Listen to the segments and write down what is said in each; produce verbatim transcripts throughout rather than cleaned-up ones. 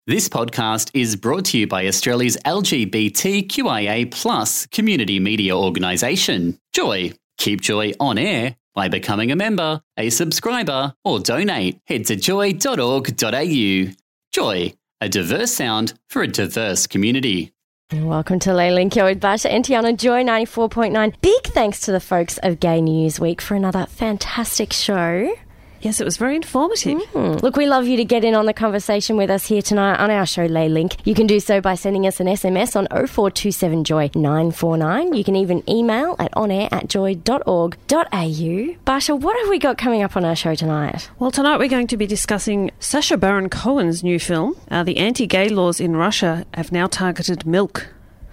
This podcast is brought to you by Australia's L G B T Q I A plus community media organisation, Joy. Keep Joy on air by becoming a member, a subscriber, or donate. Head to joy dot org dot a u. Joy, a diverse sound for a diverse community. Welcome to Lay Link, you're with Basha and Tiana, Joy ninety-four point nine. Big thanks to the folks of Gay News Week for another fantastic show. Yes, it was very informative. Mm. Look, we love you to get in on the conversation with us here tonight on our show, Lay Link. You can do so by sending us an S M S on oh four two seven joy nine four nine. You can even email at onair at joy dot org dot a u. Basha, what have we got coming up on our show tonight? Well, tonight we're going to be discussing Sacha Baron Cohen's new film. Uh, the anti-gay laws in Russia have now targeted milk.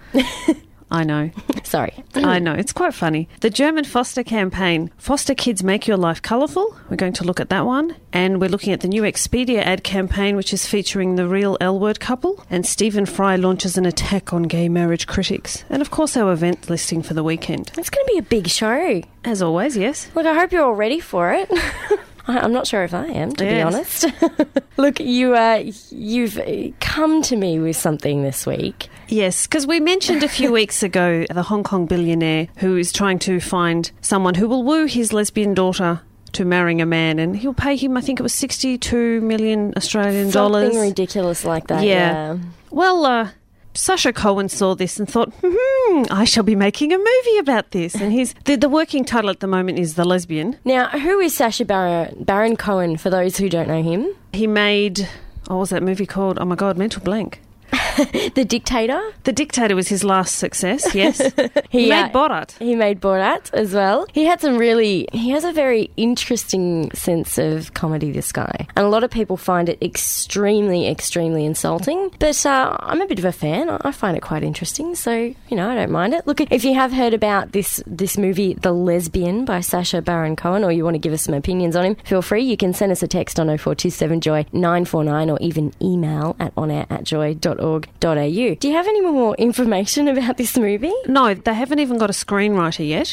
I know. Sorry. I know. It's quite funny. The German foster campaign, Foster Kids Make Your Life Colourful. We're going to look at that one. And we're looking at the new Expedia ad campaign, which is featuring the real L-word couple. And Stephen Fry launches an attack on gay marriage critics. And, of course, our event listing for the weekend. It's going to be a big show. As always, yes. Look, I hope you're all ready for it. I'm not sure if I am, to yes. be honest. Look, you, uh, you've come to me with something this week. Yes, because we mentioned a few weeks ago the Hong Kong billionaire who is trying to find someone who will woo his lesbian daughter to marrying a man, and he'll pay him, I think it was sixty-two million Australian dollars. Something ridiculous like that, yeah. yeah. Well, uh, Sacha Cohen saw this and thought, hmm, I shall be making a movie about this. And he's the, the working title at the moment is The Lesbian. Now, who is Sacha Baron, Baron Cohen, for those who don't know him? He made, what was that movie called? Oh, my God, mental blank. The Dictator? The Dictator was his last success, yes. he, he made uh, Borat. He made Borat as well. He had some really... He has a very interesting sense of comedy, this guy. And a lot of people find it extremely, extremely insulting. But uh, I'm a bit of a fan. I find it quite interesting. So, you know, I don't mind it. Look, if you have heard about this, this movie, The Lesbian, by Sacha Baron Cohen, or you want to give us some opinions on him, feel free. You can send us a text on oh four two seven joy nine four nine or even email at onair at joy dot org dot a u. Do you have any more information about this movie? No, they haven't even got a screenwriter yet.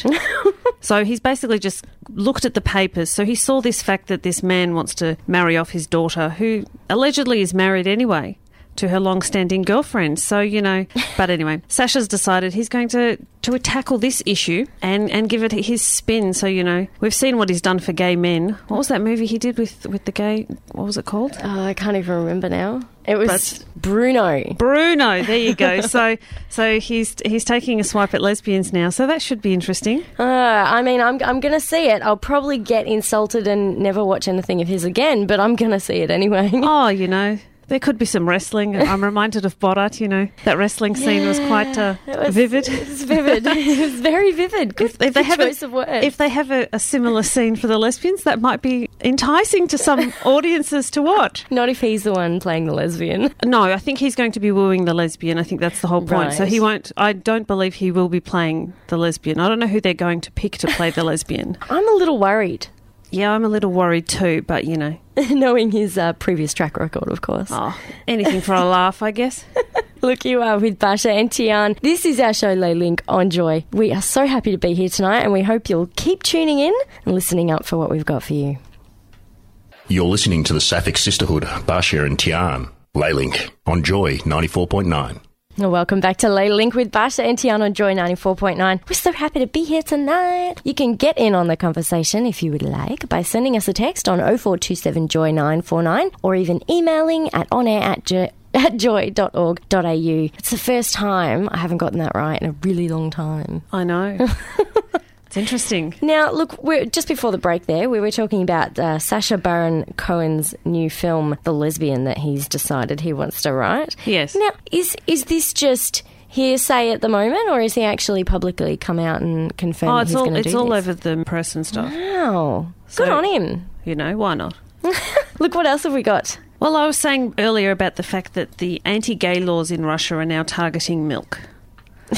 So he's basically just looked at the papers. So he saw this fact that this man wants to marry off his daughter, who allegedly is married anyway to her long-standing girlfriend. So, you know, but anyway, Sacha's decided he's going to, to tackle this issue and, and give it his spin. So, you know, we've seen what he's done for gay men. What was that movie he did with, with the gay, what was it called? Oh, I can't even remember now. It was but, Bruno. Bruno, there you go. so so he's he's taking a swipe at lesbians now, so that should be interesting. Uh, I mean, I'm I'm going to see it. I'll probably get insulted and never watch anything of his again, but I'm going to see it anyway. Oh, you know, there could be some wrestling. I'm reminded of Borat, you know. That wrestling scene yeah, was quite uh, it was, vivid. It was vivid. It was very vivid. Good, if, if they good have choice a, of words. If they have a, a similar scene for the lesbians, that might be enticing to some audiences to watch. Not if he's the one playing the lesbian. No, I think he's going to be wooing the lesbian. I think that's the whole point. Right. So he won't, I don't believe he will be playing the lesbian. I don't know who they're going to pick to play the lesbian. I'm a little worried. Yeah, I'm a little worried too, but you know. Knowing his uh, previous track record, of course. Oh, anything for a laugh, I guess. Look, you are with Basha and Tian. This is our show, Lay Link, on Joy. We are so happy to be here tonight, and we hope you'll keep tuning in and listening up for what we've got for you. You're listening to the Sapphic Sisterhood, Basha and Tian. Lay Link on Joy ninety-four point nine. Well, welcome back to Lay Link with Basha and Tiana on Joy ninety-four point nine. We're so happy to be here tonight. You can get in on the conversation if you would like by sending us a text on oh four two seven joy nine four nine or even emailing at onair at joy at joy dot org dot a u. It's the first time I haven't gotten that right in a really long time. I know. It's interesting. Now, look, we're, just before the break there, we were talking about uh, Sacha Baron Cohen's new film, The Lesbian, that he's decided he wants to write. Yes. Now, is is this just hearsay at the moment, or is he actually publicly come out and confirmed oh, it's he's all, going to do it's this? all over the press and stuff. Wow. So, good on him. You know, why not? Look, what else have we got? Well, I was saying earlier about the fact that the anti-gay laws in Russia are now targeting milk.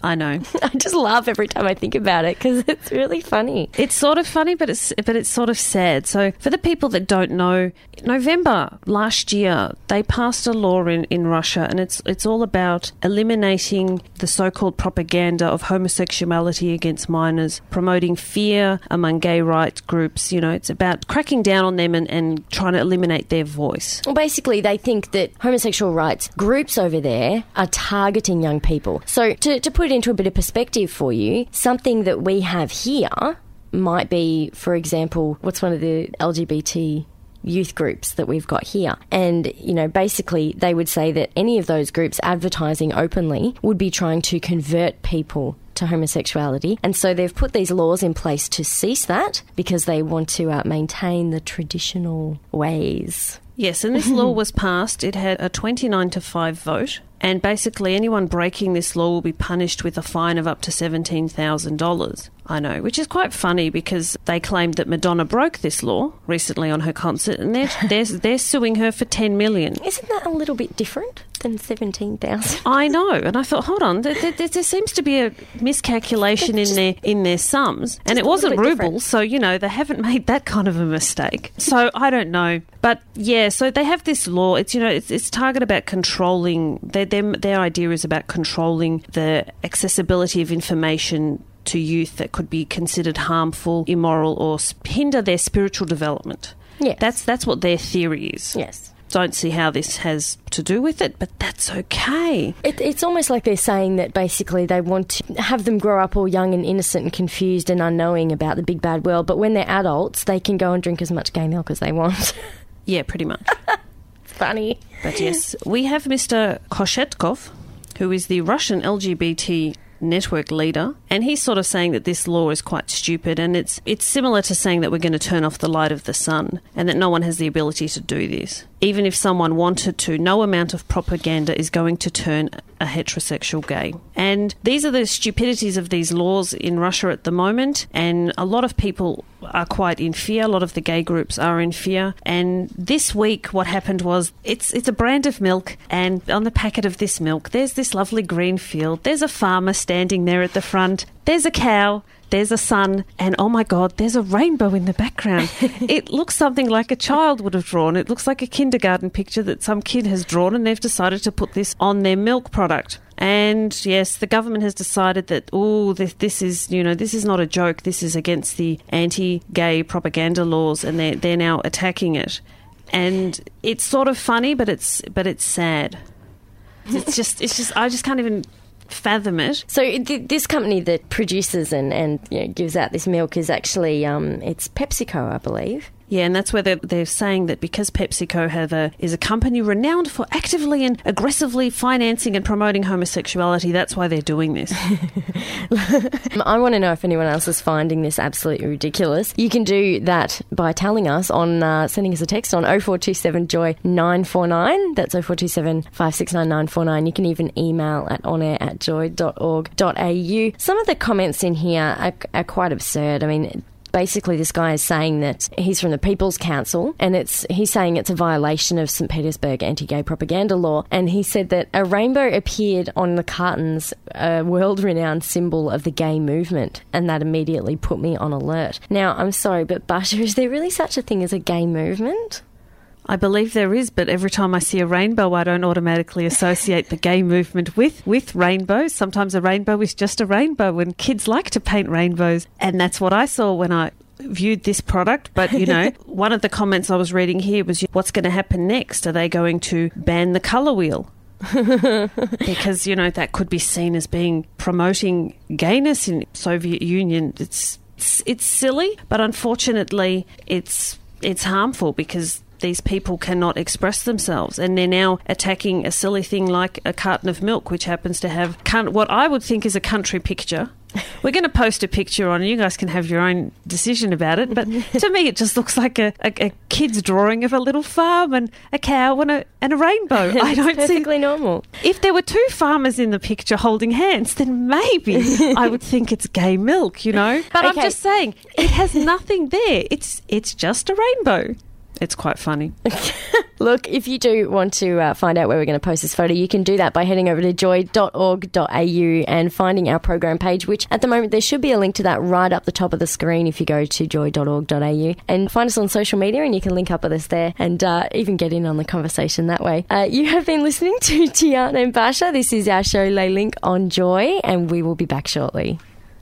I know. I just laugh every time I think about it because it's really funny. It's sort of funny, but it's but it's sort of sad. So for the people that don't know, November last year they passed a law in, in Russia, and it's it's all about eliminating the so-called propaganda of homosexuality against minors, promoting fear among gay rights groups. You know, it's about cracking down on them and, and trying to eliminate their voice. Well, basically, they think that homosexual rights groups over there are targeting young people. So to, to put it into a bit of perspective for you, something that we have here might be, for example, what's one of the L G B T youth groups that we've got here. And, you know, basically they would say that any of those groups advertising openly would be trying to convert people to homosexuality. And so they've put these laws in place to cease that because they want to uh, maintain the traditional ways. Yes, and this law was passed. It had a twenty-nine to five vote. And basically anyone breaking this law will be punished with a fine of up to seventeen thousand dollars. I know, which is quite funny because they claimed that Madonna broke this law recently on her concert, and they're, they're, they're suing her for ten million dollars. Isn't that a little bit different than seventeen thousand dollars? I know, and I thought, hold on, there, there, there seems to be a miscalculation in their in their sums, and it wasn't rubles, so, you know, they haven't made that kind of a mistake. So I don't know. But, yeah, so they have this law. It's, you know, it's, it's targeted about controlling, their, their, their idea is about controlling the accessibility of information to youth that could be considered harmful, immoral, or hinder their spiritual development. Yes. That's that's what their theory is. Yes. Don't see how this has to do with it, but that's okay. It, it's almost like they're saying that basically they want to have them grow up all young and innocent and confused and unknowing about the big bad world, but when they're adults, they can go and drink as much gay milk as they want. Yeah, pretty much. It's funny. But yes, we have Mister Koshetkov, who is the Russian L G B T network leader, and he's sort of saying that this law is quite stupid, and it's it's similar to saying that we're going to turn off the light of the sun and that no one has the ability to do this. Even if someone wanted to, no amount of propaganda is going to turn a heterosexual gay. And these are the stupidities of these laws in Russia at the moment, and a lot of people are quite in fear. A lot of the gay groups are in fear. And this week what happened was it's it's a brand of milk, and on the packet of this milk there's this lovely green field. There's a farmer standing there at the front. There's a cow. There's a sun, and oh my God, there's a rainbow in the background. It looks something like a child would have drawn. It looks like a kindergarten picture that some kid has drawn, and they've decided to put this on their milk product. And yes, the government has decided that, oh, this, this is, you know, this is not a joke. This is against the anti-gay propaganda laws, and they're, they're now attacking it. And it's sort of funny, but it's but it's sad. It's just, it's just, I just can't even fathom it. So th- this company that produces and, and you know, gives out this milk is actually, um, it's PepsiCo, I believe. Yeah, and that's where they're, they're saying that because PepsiCo have a, is a company renowned for actively and aggressively financing and promoting homosexuality, that's why they're doing this. I want to know if anyone else is finding this absolutely ridiculous. You can do that by telling us on, uh, sending us a text on oh four two seven joy nine four nine. That's oh four two seven, five six nine, nine four nine. You can even email at onair at joy dot org dot a u. Some of the comments in here are, are quite absurd. I mean, basically, this guy is saying that he's from the People's Council, and it's he's saying it's a violation of Saint Petersburg anti-gay propaganda law. And he said that a rainbow appeared on the cartons, a world-renowned symbol of the gay movement, and that immediately put me on alert. Now, I'm sorry, but Basha, is there really such a thing as a gay movement? I believe there is, but every time I see a rainbow, I don't automatically associate the gay movement with, with rainbows. Sometimes a rainbow is just a rainbow, and kids like to paint rainbows. And that's what I saw when I viewed this product. But, you know, one of the comments I was reading here was, what's going to happen next? Are they going to ban the colour wheel? Because, you know, that could be seen as being promoting gayness in Soviet Union. It's it's silly, but unfortunately it's it's harmful because these people cannot express themselves, and they're now attacking a silly thing like a carton of milk, which happens to have what I would think is a country picture. We're going to post a picture on, and you guys can have your own decision about it, but to me it just looks like a, a, a kid's drawing of a little farm and a cow and a, and a rainbow. I don't it's perfectly see, normal. If there were two farmers in the picture holding hands, then maybe I would think it's gay milk, you know. But okay. I'm just saying, it has nothing there. It's it's just a rainbow. It's quite funny. Look, if you do want to uh, find out where we're going to post this photo, you can do that by heading over to joy dot org dot a u and finding our program page, which at the moment there should be a link to that right up the top of the screen if you go to joy dot org dot a u, and find us on social media and you can link up with us there and uh, even get in on the conversation that way. Uh, you have been listening to Tiana and Basha. This is our show Lay Link on Joy, and we will be back shortly.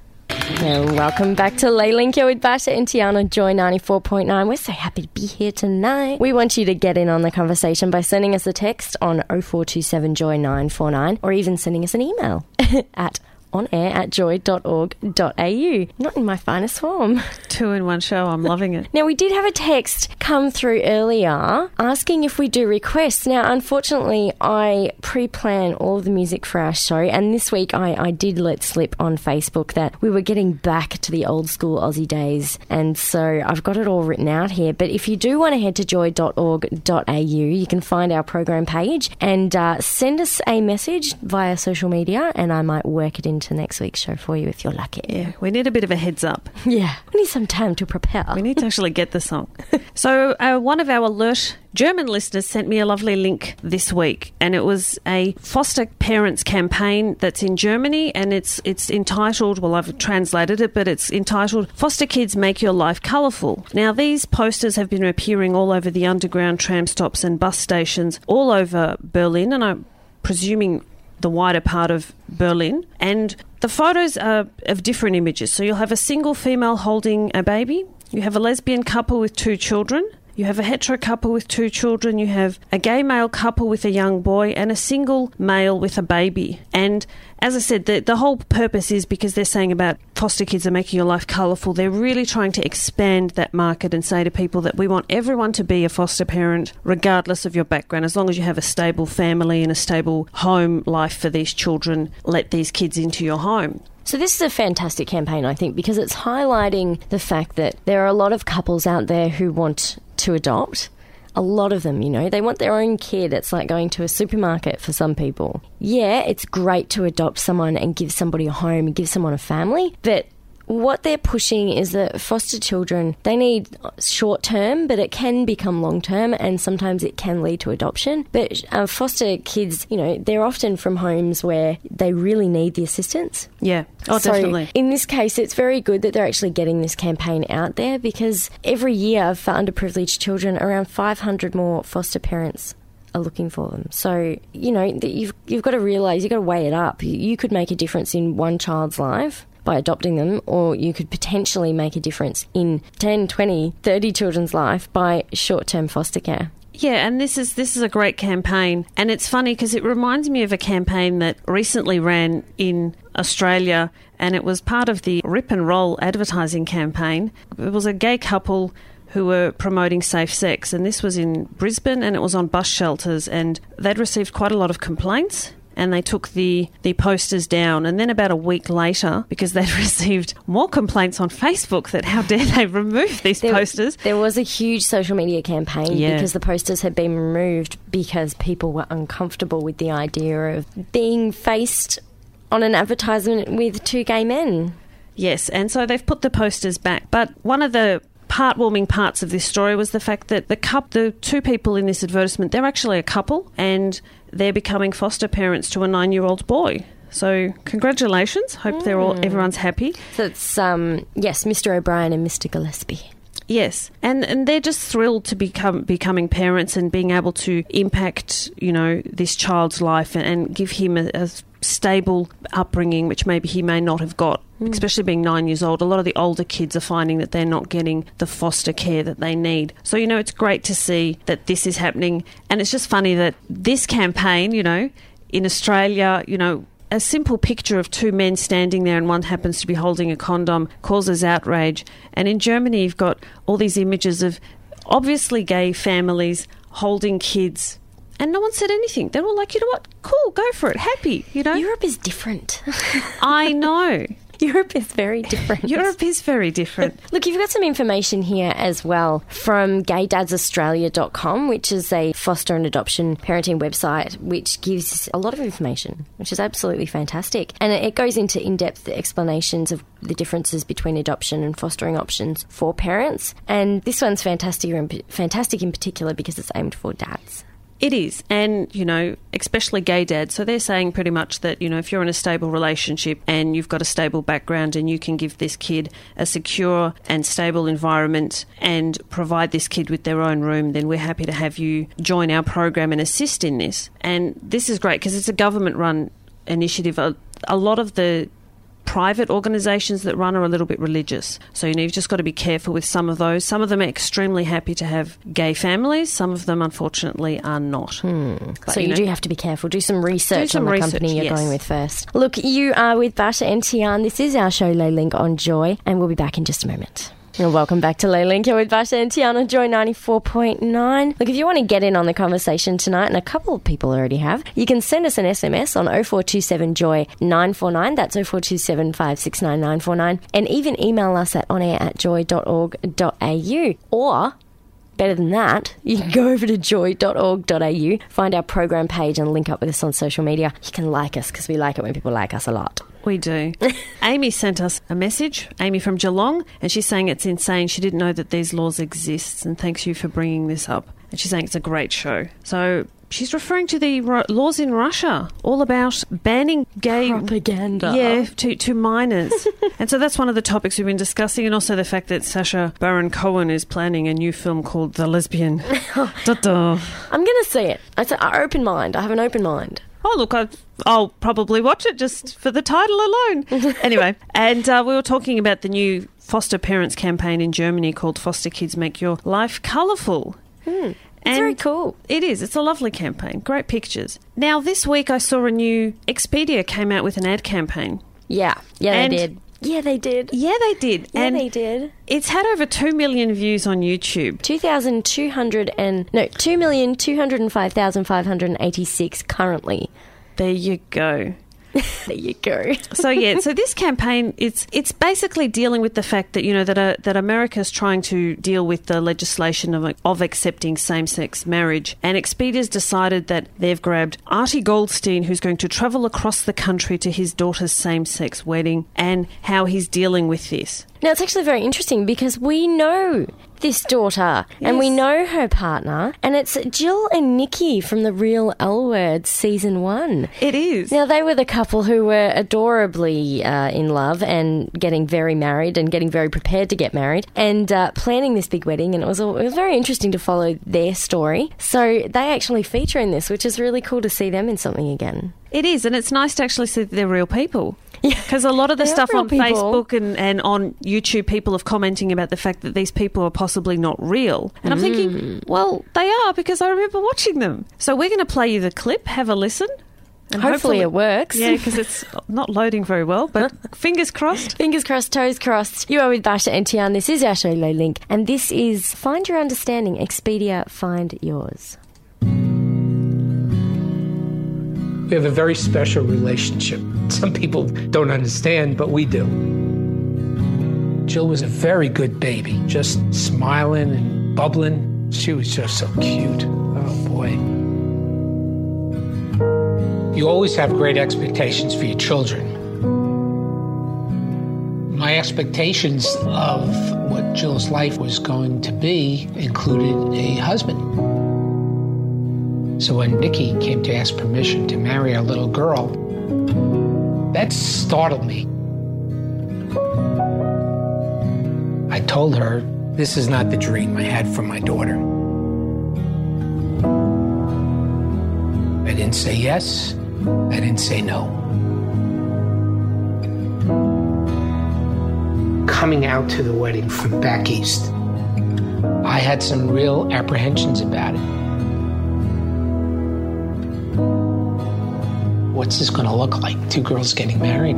And welcome back to Lay Link. You're with Basha and Tiana, Joy ninety-four point nine. We're so happy to be here tonight. We want you to get in on the conversation by sending us a text on oh four two seven joy nine four nine, or even sending us an email at on air at joy dot org dot a u. Not in my finest form. Two in one show. I'm loving it. Now, we did have a text come through earlier asking if we do requests. Now, unfortunately, I pre-plan all of the music for our show, and this week I, I did let slip on Facebook that we were getting back to the old school Aussie days, and so I've got it all written out here. But if you do want to head to joy dot org dot a u, you can find our program page and uh, send us a message via social media, and I might work it into next week's show for you if you're lucky. Yeah, we need a bit of a heads up. Yeah, we need some time to prepare. We need to actually get the song. So uh, one of our alert German listeners sent me a lovely link this week, and it was a foster parents campaign that's in Germany, and it's it's entitled, well, I've translated it, but it's entitled Foster Kids Make Your Life Colourful. Now, these posters have been appearing all over the underground tram stops and bus stations all over Berlin, and I'm presuming the wider part of Berlin, and the photos are of different images. So you'll have a single female holding a baby, you have a lesbian couple with two children, you have a hetero couple with two children, you have a gay male couple with a young boy, and a single male with a baby. And as I said, the, the whole purpose is because they're saying about foster kids are making your life colourful. They're really trying to expand that market and say to people that we want everyone to be a foster parent regardless of your background. As long as you have a stable family and a stable home life for these children, let these kids into your home. So this is a fantastic campaign, I think, because it's highlighting the fact that there are a lot of couples out there who want to adopt. A lot of them, you know, they want their own kid. It's like going to a supermarket for some people. Yeah, it's great to adopt someone and give somebody a home and give someone a family, but what they're pushing is that foster children, they need short term, but it can become long term, and sometimes it can lead to adoption. But uh, foster kids, you know, they're often from homes where they really need the assistance. Yeah, oh, so definitely. In this case, it's very good that they're actually getting this campaign out there, because every year for underprivileged children, around five hundred more foster parents are looking for them. So, you know, you've, you've got to realise, you've got to weigh it up. You could make a difference in one child's life by adopting them, or you could potentially make a difference in ten, twenty, thirty children's life by short-term foster care. Yeah, and this is this is a great campaign, and it's funny because it reminds me of a campaign that recently ran in Australia, and it was part of the Rip and Roll advertising campaign. It was a gay couple who were promoting safe sex, and this was in Brisbane, and it was on bus shelters, and they'd received quite a lot of complaints, and they took the, the posters down. And then about a week later, because they'd received more complaints on Facebook that how dare they remove these there, posters. There was a huge social media campaign yeah. because the posters had been removed because people were uncomfortable with the idea of being faced on an advertisement with two gay men. Yes, and so they've put the posters back. But one of the heartwarming parts of this story was the fact that the couple, the two people in this advertisement, they're actually a couple, and they're becoming foster parents to a nine-year-old boy. So congratulations. Hope mm. they're all everyone's happy. So it's um yes, Mister O'Brien and Mister Gillespie. Yes, and and they're just thrilled to become becoming parents and being able to impact, you know, this child's life and, and give him a, a stable upbringing, which maybe he may not have got, mm. especially being nine years old. A lot of the older kids are finding that they're not getting the foster care that they need. So, you know, it's great to see that this is happening. And it's just funny that this campaign, you know, in Australia, you know, a simple picture of two men standing there and one happens to be holding a condom causes outrage. And in Germany, you've got all these images of obviously gay families holding kids, and no one said anything. They were like, you know what, cool, go for it, happy, you know. Europe is different. I know. Europe is very different. Europe is very different. Look, you've got some information here as well from gay dads australia dot com, which is a foster and adoption parenting website, which gives a lot of information, which is absolutely fantastic. And it goes into in-depth explanations of the differences between adoption and fostering options for parents. And this one's fantastic, fantastic in particular because it's aimed for dads. It is. And, you know, especially gay dads. So they're saying pretty much that, you know, if you're in a stable relationship and you've got a stable background and you can give this kid a secure and stable environment and provide this kid with their own room, then we're happy to have you join our program and assist in this. And this is great because it's a government-run initiative. A, a lot of the private organisations that run are a little bit religious. So, you know, you've just got to be careful with some of those. Some of them are extremely happy to have gay families. Some of them, unfortunately, are not. Hmm. But, so you, you know, do have to be careful. Do some research do some on the research, company you're yes. going with first. Look, you are with Basha and Tian. This is our show, Lay Link on Joy, and we'll be back in just a moment. And welcome back to Lay Link. You're with Basha and Tian on Joy ninety-four point nine. Look, if you want to get in on the conversation tonight, and a couple of people already have, you can send us an S M S on oh four two seven joy nine four nine. That's oh four two seven five six nine nine four nine. And even email us at onair at joy dot org dot a u. Or, better than that, you can go over to joy dot org dot a u, find our program page and link up with us on social media. You can like us because we like it when people like us a lot. We do. Amy sent us a message, Amy from Geelong, and she's saying it's insane. She didn't know that these laws exist, and thanks you for bringing this up. And she's saying it's a great show. So she's referring to the ro- laws in Russia, all about banning gay propaganda. Yeah, to, to minors. And so that's one of the topics we've been discussing, and also the fact that Sacha Baron Cohen is planning a new film called The Lesbian. Da-da. I'm going to see it. I say I open mind. I have an open mind. Oh, look, I've, I'll probably watch it just for the title alone. Anyway, and uh, we were talking about the new foster parents campaign in Germany called Foster Kids Make Your Life Colourful. Hmm. It's very cool. It is. It's a lovely campaign. Great pictures. Now, this week I saw a new Expedia came out with an ad campaign. Yeah. Yeah, And- they did. Yeah, they did. Yeah, they did. Yeah, and they did. It's had over two million views on YouTube. two thousand two hundred and... No, two million two hundred five thousand five hundred eighty-six currently. There you go. There you go. So yeah, so this campaign, it's it's basically dealing with the fact that, you know, that uh, that America's trying to deal with the legislation of of accepting same-sex marriage, and Expedia's decided that they've grabbed Artie Goldstein, who's going to travel across the country to his daughter's same-sex wedding, and how he's dealing with this. Now, it's actually very interesting because we know this daughter and we Yes. know her partner, and it's Jill and Nikki from The Real L Word season one. It is. Now, they were the couple who were adorably uh, in love and getting very married and getting very prepared to get married and uh, planning this big wedding, and it was all, it was very interesting to follow their story. So they actually feature in this, which is really cool to see them in something again. It is, and it's nice to actually see that they're real people. Yeah. Because a lot of the They are stuff real on people. Facebook and, and on YouTube, people are commenting about the fact that these people are possibly not real. And I'm thinking, well, they are, because I remember watching them. So we're going to play you the clip, have a listen. And Hopefully, it works. Yeah, because it's not loading very well, but fingers crossed. Fingers crossed, toes crossed. You are with Basha and Tian. This is our show, Lay Link, and this is Find Your Understanding, Expedia, Find Yours. We have a very special relationship. Some people don't understand, but we do. Jill was a very good baby, just smiling and bubbling. She was just so cute. Oh, boy. You always have great expectations for your children. My expectations of what Jill's life was going to be included a husband. So when Nikki came to ask permission to marry our little girl, that startled me. I told her, this is not the dream I had for my daughter. I didn't say yes. I didn't say no. Coming out to the wedding from back east, I had some real apprehensions about it. What's this going to look like? Two girls getting married?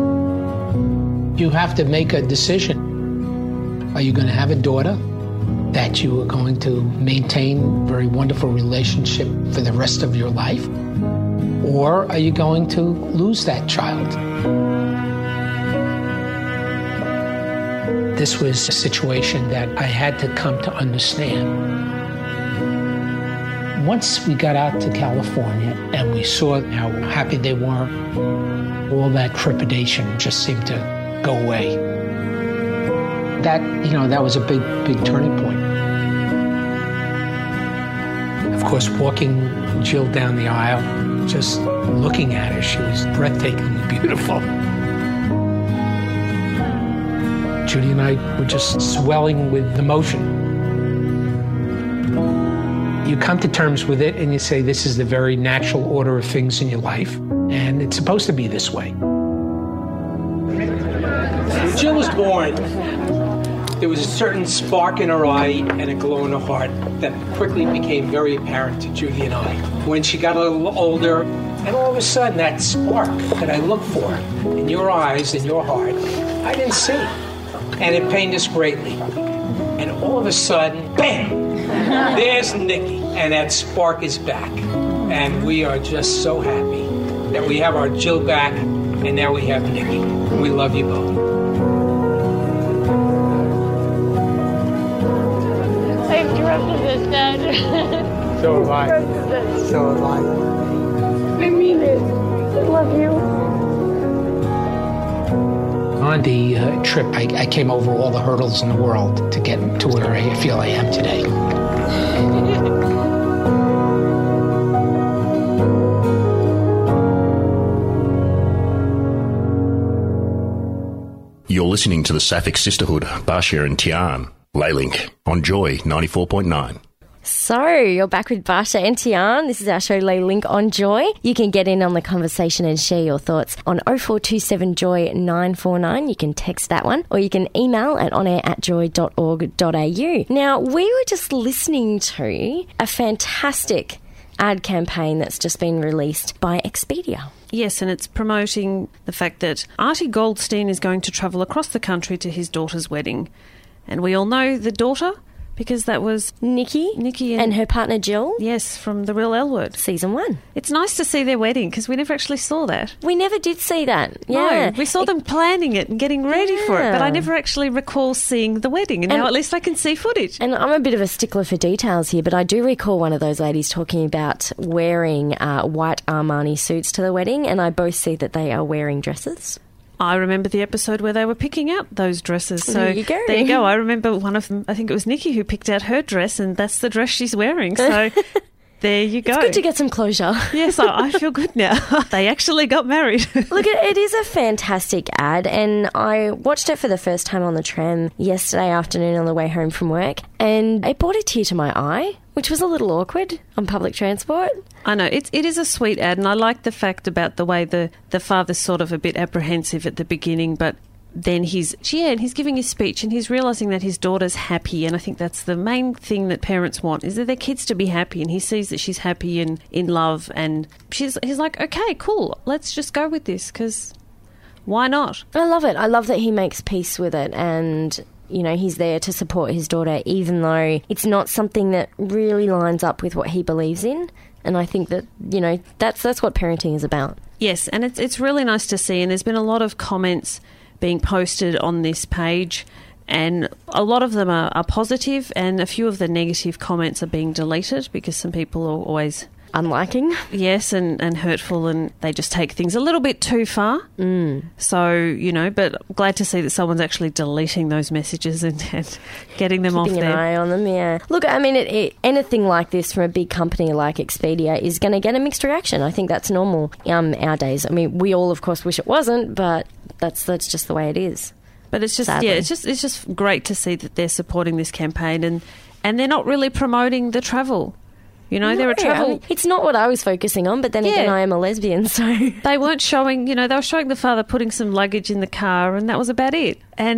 You have to make a decision. Are you going to have a daughter, that you were going to maintain a very wonderful relationship for the rest of your life? Or are you going to lose that child? This was a situation that I had to come to understand. Once we got out to California and we saw how happy they were, all that trepidation just seemed to go away. That, you know, that was a big, big turning point. Of course, walking Jill down the aisle, just looking at her, she was breathtakingly beautiful. Judy and I were just swelling with emotion. You come to terms with it and you say, this is the very natural order of things in your life, and it's supposed to be this way. When Jill was born, there was a certain spark in her eye and a glow in her heart that quickly became very apparent to Judy and I. When she got a little older, and all of a sudden that spark that I looked for in your eyes and your heart, I didn't see. And it pained us greatly. And all of a sudden, bam! There's Nikki, and that spark is back. And we are just so happy that we have our Jill back, and now we have Nikki. We love you both. I'm thrilled with this, Dad. So am I. So am I. I mean it. I love you. On the uh, trip, I, I came over all the hurdles in the world to get to where I feel I am today. You're listening to the Sapphic Sisterhood, Bashir and Tian. Laylink on Joy ninety-four point nine. So, you're back with Basha and Tian. This is our show, Lay Link on Joy. You can get in on the conversation and share your thoughts on oh four two seven Joy nine four nine. You can text that one, or you can email at onair at joy dot org dot a u. Now, we were just listening to a fantastic ad campaign that's just been released by Expedia. Yes, and it's promoting the fact that Artie Goldstein is going to travel across the country to his daughter's wedding. And we all know the daughter, because that was Nikki, Nikki and, and her partner Jill. Yes, from The Real L Word. Season one. It's nice to see their wedding, because we never actually saw that. We never did see that. Yeah. No, we saw them planning it and getting ready Yeah. for it, but I never actually recall seeing the wedding, and, And- now at least I can see footage. And I'm a bit of a stickler for details here, but I do recall one of those ladies talking about wearing uh, white Armani suits to the wedding, and I both see that they are wearing dresses. I remember the episode where they were picking out those dresses. So There you go. There you go. I remember one of them, I think it was Nikki, who picked out her dress, and that's the dress she's wearing. So there you go. It's good to get some closure. Yes, I, I feel good now. They actually got married. Look, it, it is a fantastic ad, and I watched it for the first time on the tram yesterday afternoon on the way home from work, and it brought a tear to my eye, which was a little awkward on public transport. I know, it's, it is a sweet ad, and I like the fact about the way the, the father's sort of a bit apprehensive at the beginning, but then he's, yeah, and he's giving his speech and he's realising that his daughter's happy, and I think that's the main thing that parents want, is that their kids to be happy, and he sees that she's happy and in love, and she's he's like, okay, cool, let's just go with this, because why not? I love it. I love that he makes peace with it, and you know, he's there to support his daughter, even though it's not something that really lines up with what he believes in. And I think that, you know, that's that's what parenting is about. Yes, and it's it's really nice to see, and there's been a lot of comments being posted on this page, and a lot of them are, are positive, and a few of the negative comments are being deleted because some people are always Unliking. yes, and, and hurtful, and they just take things a little bit too far. Mm. So, you know, but I'm glad to see that someone's actually deleting those messages and, and getting them Keeping off an there. eye on them, yeah. Look, I mean, it, it, anything like this from a big company like Expedia is going to get a mixed reaction. I think that's normal um, our days. I mean, we all, of course, wish it wasn't, but that's that's just the way it is. But it's just, Sadly. yeah, it's just it's just great to see that they're supporting this campaign, and, and they're not really promoting the travel. You know, they're a No, travel... I mean, it's not what I was focusing on, but then Yeah. again, I am a lesbian, so... They weren't showing, you know, they were showing the father putting some luggage in the car, and that was about it. And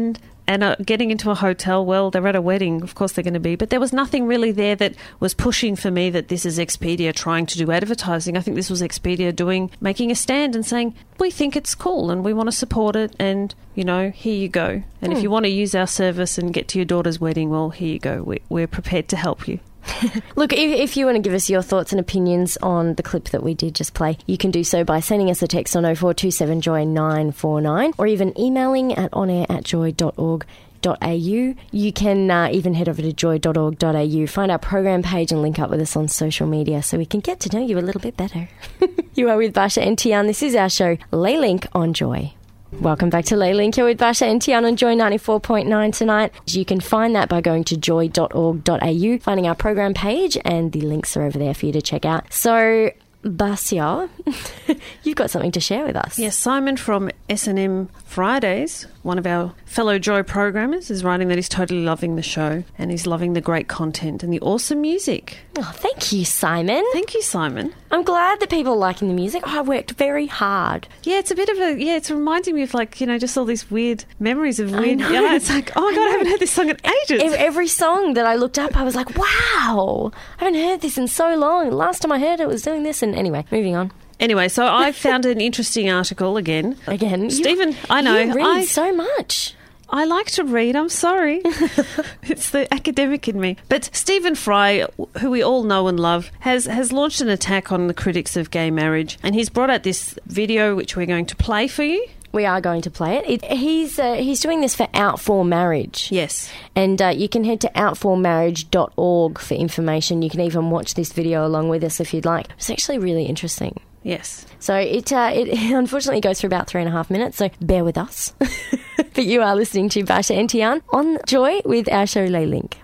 and uh, getting into a hotel, well, they're at a wedding, of course they're going to be, but there was nothing really there that was pushing for me that this is Expedia trying to do advertising. I think this was Expedia doing, making a stand and saying, we think it's cool and we want to support it, and, you know, here you go. And Hmm. if you want to use our service and get to your daughter's wedding, well, here you go. We, we're prepared to help you. Look, if, if you want to give us your thoughts and opinions on the clip that we did just play, you can do so by sending us a text on oh four two seven joy nine four nine or even emailing at onair at joy dot org dot a u. You can uh, even head over to joy dot org dot a u, find our program page and link up with us on social media so we can get to know you a little bit better. You are with Basha and Tian. This is our show, Lay Link on Joy. Welcome back to Lay Link. You're with Basha and Tian on Joy ninety-four point nine tonight. You can find that by going to joy dot org dot a u, finding our program page, and the links are over there for you to check out. So, Basia, you've got something to share with us. Yes, Simon from S and M Fridays, one of our fellow Joy programmers, is writing that he's totally loving the show and he's loving the great content and the awesome music. Oh, thank you, Simon. Thank you, Simon. I'm glad that people are liking the music. Oh, I worked very hard. Yeah, it's a bit of a, yeah, it's reminding me of like, you know, just all these weird memories of I weird, know. yeah, it's like, oh my God, I haven't heard this song in ages. Every, every song that I looked up, I was like, wow, I haven't heard this in so long. Last time I heard it was doing this. And anyway, moving on. Anyway, so I found an interesting article again. Again, Stephen, you, I know. You read I, so much. I like to read, I'm sorry. It's the academic in me. But Stephen Fry, who we all know and love, has, has launched an attack on the critics of gay marriage. And he's brought out this video, which we're going to play for you. We are going to play it. it he's uh, he's doing this for Out for Marriage. Yes. And uh, you can head to out for marriage dot org for information. You can even watch this video along with us if you'd like. It's actually really interesting. Yes. So it uh, it unfortunately goes for about three and a half minutes, so bear with us. But you are listening to Basha and Tian on Joy with our show Lay Link.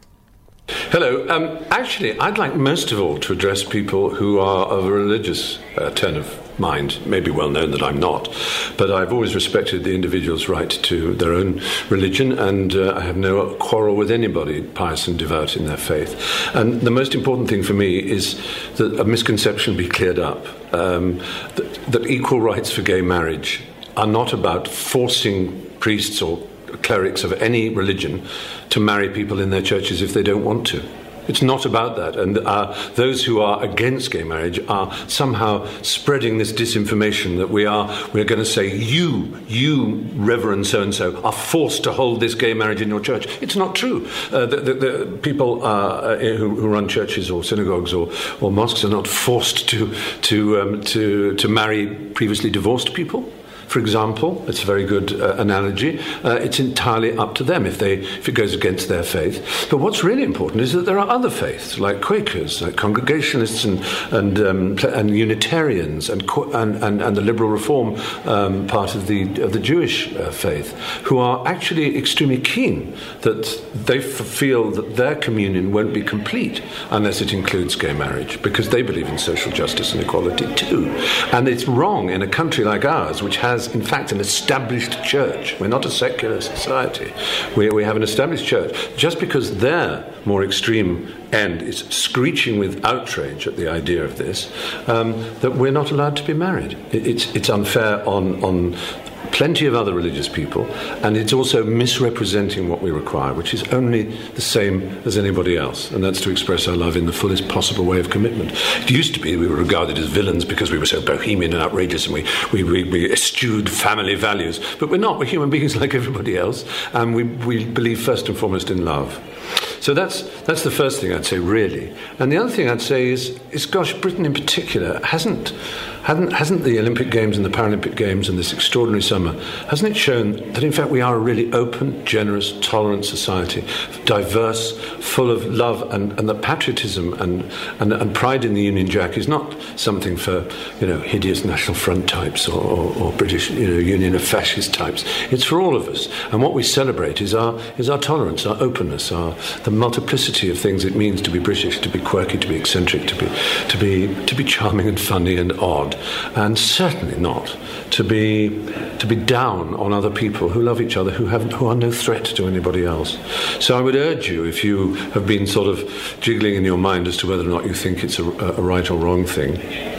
Hello. Um, actually, I'd like most of all to address people who are of a religious uh, turn of mind. It may be well known that I'm not, but I've always respected the individual's right to their own religion, and uh, I have no quarrel with anybody pious and devout in their faith. And the most important thing for me is that a misconception be cleared up, um, that, that equal rights for gay marriage are not about forcing priests or clerics of any religion to marry people in their churches if they don't want to. It's not about that. And uh, those who are against gay marriage are somehow spreading this disinformation that we are we're going to say, you, you, Reverend so-and-so, are forced to hold this gay marriage in your church. It's not true. Uh, the, the, the people uh, who, who run churches or synagogues or, or mosques are not forced to, to, um, to, to marry previously divorced people. For example, it's a very good uh, analogy. Uh, it's entirely up to them if they if it goes against their faith. But what's really important is that there are other faiths, like Quakers, like Congregationalists, and and um, and Unitarians, and, and and and the Liberal Reform um, part of the of the Jewish uh, faith, who are actually extremely keen that they f- feel that their communion won't be complete unless it includes gay marriage, because they believe in social justice and equality too. And it's wrong in a country like ours, which has in fact an established church. We're not a secular society. We, we have an established church. Just because their more extreme end is screeching with outrage at the idea of this, um, that we're not allowed to be married. It, it's, it's unfair on, on plenty of other religious people, and it's also misrepresenting what we require, which is only the same as anybody else, and that's to express our love in the fullest possible way of commitment. It used to be we were regarded as villains because we were so bohemian and outrageous, and we, we, we, we eschewed family values, but we're not. We're human beings like everybody else, and we, we believe first and foremost in love. So that's that's the first thing I'd say, really. And the other thing I'd say is, is gosh, Britain in particular hasn't hasn't hasn't the Olympic Games and the Paralympic Games and this extraordinary summer, hasn't it shown that in fact we are a really open, generous, tolerant society, diverse, full of love, and, and that patriotism and, and and pride in the Union Jack is not something for, you know, hideous National Front types or, or, or British, you know, Union of Fascist types. It's for all of us. And what we celebrate is our is our tolerance, our openness, our the multiplicity of things it means to be British, to be quirky, to be eccentric, to be to be to be charming and funny and odd, and certainly not to be to be down on other people who love each other, who have who are no threat to anybody else. So I would urge you, if you have been sort of jiggling in your mind as to whether or not you think it's a, a right or wrong thing,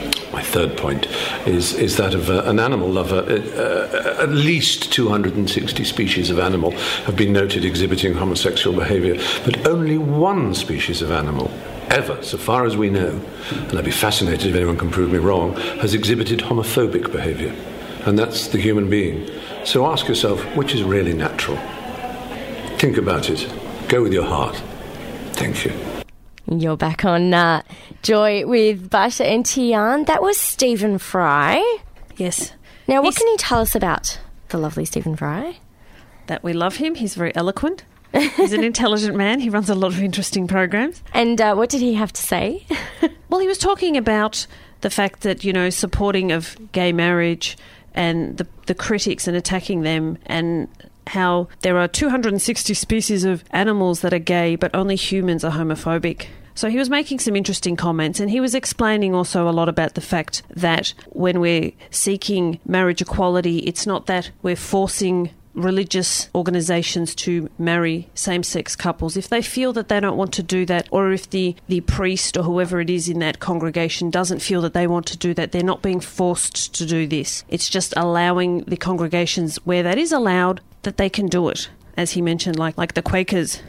my third point is is that of uh, an animal lover. Uh, at least two hundred sixty species of animal have been noted exhibiting homosexual behaviour, but only one species of animal ever, so far as we know, and I'd be fascinated if anyone can prove me wrong, has exhibited homophobic behaviour, and that's the human being. So ask yourself, which is really natural? Think about it. Go with your heart. Thank you. You're back on uh, Joy with Basia and Tian. That was Stephen Fry. Yes. Now, what He's, can you tell us about the lovely Stephen Fry? That we love him. He's very eloquent. He's an intelligent man. He runs a lot of interesting programs. And uh, what did he have to say? Well, he was talking about the fact that, you know, supporting of gay marriage and the, the critics and attacking them, and how there are two hundred sixty species of animals that are gay, but only humans are homophobic. So he was making some interesting comments, and he was explaining also a lot about the fact that when we're seeking marriage equality, it's not that we're forcing religious organisations to marry same-sex couples. If they feel that they don't want to do that, or if the, the priest or whoever it is in that congregation doesn't feel that they want to do that, they're not being forced to do this. It's just allowing the congregations where that is allowed, that they can do it. As he mentioned, like like the Quakers,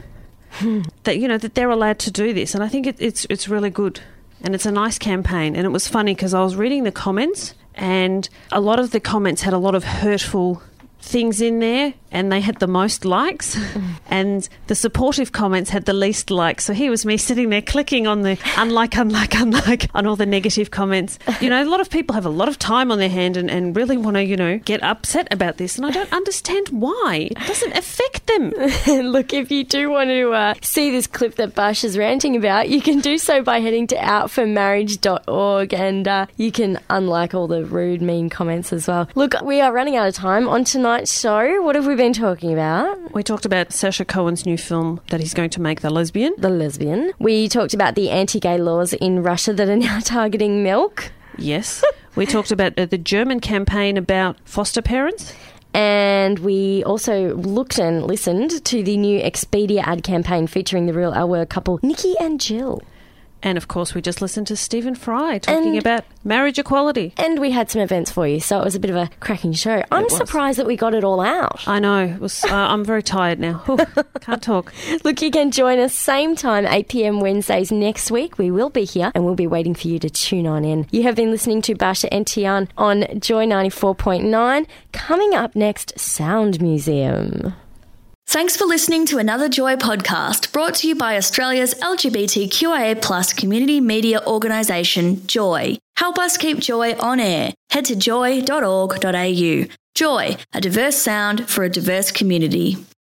that, you know, that they're allowed to do this. And I think it, it's it's really good. And it's a nice campaign. And it was funny because I was reading the comments, and a lot of the comments had a lot of hurtful things in there, and they had the most likes, and the supportive comments had the least likes. So here was me sitting there clicking on the unlike, unlike, unlike on all the negative comments. You know, a lot of people have a lot of time on their hand and, and really want to, you know, get upset about this, and I don't understand why. It doesn't affect them. Look, if you do want to uh, see this clip that Bash is ranting about, you can do so by heading to out for marriage dot org, and uh, you can unlike all the rude, mean comments as well. Look, we are running out of time on tonight's show. What have we been talking about? We talked about Sacha Cohen's new film that he's going to make, The Lesbian. The Lesbian. We talked about the anti-gay laws in Russia that are now targeting milk. Yes. We talked about uh, the German campaign about foster parents. And we also looked and listened to the new Expedia ad campaign featuring the Real L Word couple Nikki and Jill. And, of course, we just listened to Stephen Fry talking and, about marriage equality. And we had some events for you, so it was a bit of a cracking show. I'm surprised that we got it all out. I know. It was, uh, I'm very tired now. Ooh, can't talk. Look, you can join us same time, eight p.m. Wednesdays next week. We will be here, and we'll be waiting for you to tune on in. You have been listening to Basia and Tian on Joy ninety-four point nine. Coming up next, Sound Museum. Thanks for listening to another Joy podcast brought to you by Australia's L G B T Q I A plus community media organisation, Joy. Help us keep Joy on air. Head to joy dot org dot a u. Joy, a diverse sound for a diverse community.